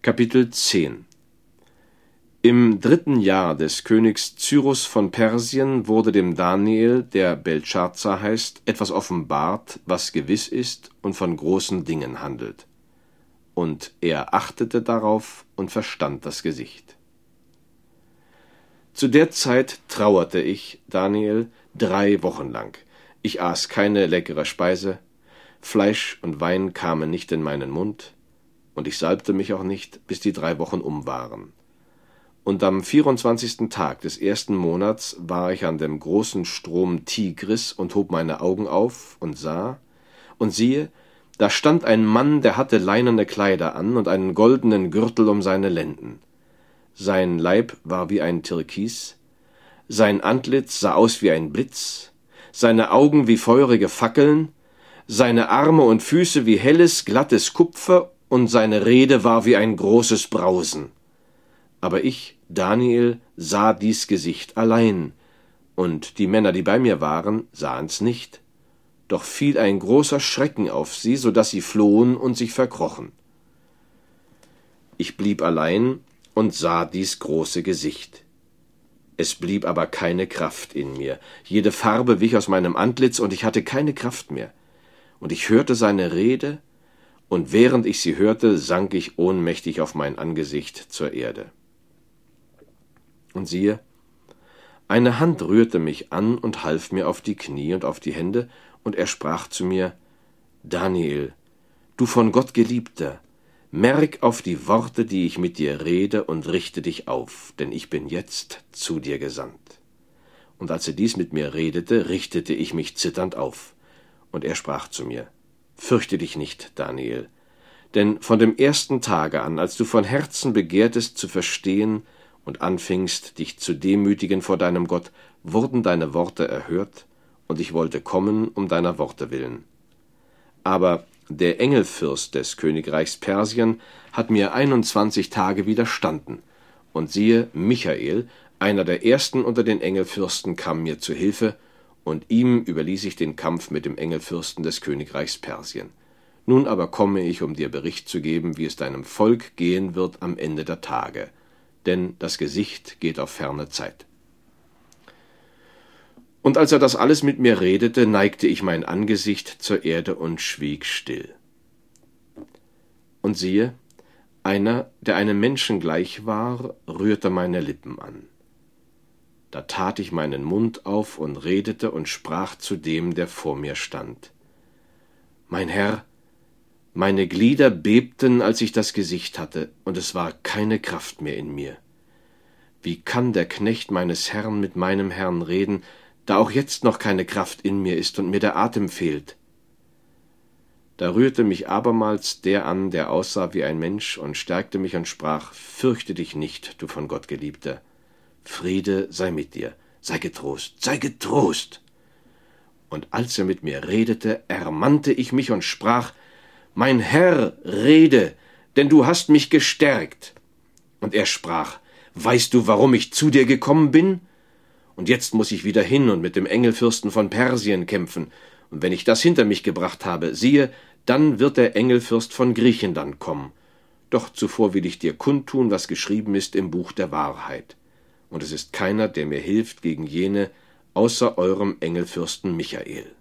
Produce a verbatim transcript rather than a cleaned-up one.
Kapitel zehn. Im dritten Jahr des Königs Cyrus von Persien wurde dem Daniel, der Beltschazar heißt, etwas offenbart, was gewiss ist und von großen Dingen handelt. Und er achtete darauf und verstand das Gesicht. Zu der Zeit trauerte ich, Daniel, drei Wochen lang. Ich aß keine leckere Speise, Fleisch und Wein kamen nicht in meinen Mund, und ich salbte mich auch nicht, bis die drei Wochen um waren. Und am vierundzwanzigsten Tag des ersten Monats war ich an dem großen Strom Tigris und hob meine Augen auf und sah, und siehe, da stand ein Mann, der hatte leinerne Kleider an und einen goldenen Gürtel um seine Lenden. Sein Leib war wie ein Türkis, sein Antlitz sah aus wie ein Blitz, seine Augen wie feurige Fackeln, seine Arme und Füße wie helles, glattes Kupfer, und seine Rede war wie ein großes Brausen. Aber ich, Daniel, sah dies Gesicht allein, und die Männer, die bei mir waren, sahen's nicht. Doch fiel ein großer Schrecken auf sie, so daß sie flohen und sich verkrochen. Ich blieb allein und sah dies große Gesicht. Es blieb aber keine Kraft in mir. Jede Farbe wich aus meinem Antlitz, und ich hatte keine Kraft mehr. Und ich hörte seine Rede, und während ich sie hörte, sank ich ohnmächtig auf mein Angesicht zur Erde. Und siehe, eine Hand rührte mich an und half mir auf die Knie und auf die Hände, und er sprach zu mir: Daniel, du von Gott Geliebter, merk auf die Worte, die ich mit dir rede, und richte dich auf, denn ich bin jetzt zu dir gesandt. Und als er dies mit mir redete, richtete ich mich zitternd auf, und er sprach zu mir: Fürchte dich nicht, Daniel, denn von dem ersten Tage an, als du von Herzen begehrtest zu verstehen und anfingst, dich zu demütigen vor deinem Gott, wurden deine Worte erhört, und ich wollte kommen um deiner Worte willen. Aber der Engelfürst des Königreichs Persien hat mir einundzwanzig Tage widerstanden, und siehe, Michael, einer der ersten unter den Engelfürsten, kam mir zu Hilfe, und ihm überließ ich den Kampf mit dem Engelfürsten des Königreichs Persien. Nun aber komme ich, um dir Bericht zu geben, wie es deinem Volk gehen wird am Ende der Tage, denn das Gesicht geht auf ferne Zeit. Und als er das alles mit mir redete, neigte ich mein Angesicht zur Erde und schwieg still. Und siehe, einer, der einem Menschen gleich war, rührte meine Lippen an. Da tat ich meinen Mund auf und redete und sprach zu dem, der vor mir stand: Mein Herr, meine Glieder bebten, als ich das Gesicht hatte, und es war keine Kraft mehr in mir. Wie kann der Knecht meines Herrn mit meinem Herrn reden, da auch jetzt noch keine Kraft in mir ist und mir der Atem fehlt? Da rührte mich abermals der an, der aussah wie ein Mensch, und stärkte mich und sprach: Fürchte dich nicht, du von Gott Geliebter. Friede sei mit dir, sei getrost, sei getrost. Und als er mit mir redete, ermannte ich mich und sprach: Mein Herr, rede, denn du hast mich gestärkt. Und er sprach: Weißt du, warum ich zu dir gekommen bin? Und jetzt muss ich wieder hin und mit dem Engelfürsten von Persien kämpfen. Und wenn ich das hinter mich gebracht habe, siehe, dann wird der Engelfürst von Griechenland kommen. Doch zuvor will ich dir kundtun, was geschrieben ist im Buch der Wahrheit. Und es ist keiner, der mir hilft gegen jene, außer eurem Engelfürsten Michael.